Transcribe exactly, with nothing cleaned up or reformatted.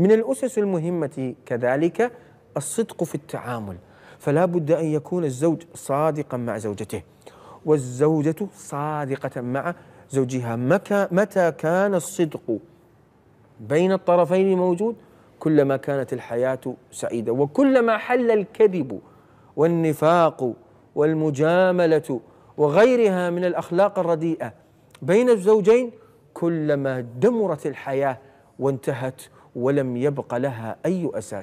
من الأسس المهمة كذلك الصدق في التعامل، فلا بد أن يكون الزوج صادقا مع زوجته والزوجة صادقة مع زوجها. متى كان الصدق بين الطرفين موجود كلما كانت الحياة سعيدة، وكلما حل الكذب والنفاق والمجاملة وغيرها من الأخلاق الرديئة بين الزوجين كلما دمرت الحياة وانتهت ولم يبق لها أي أساس.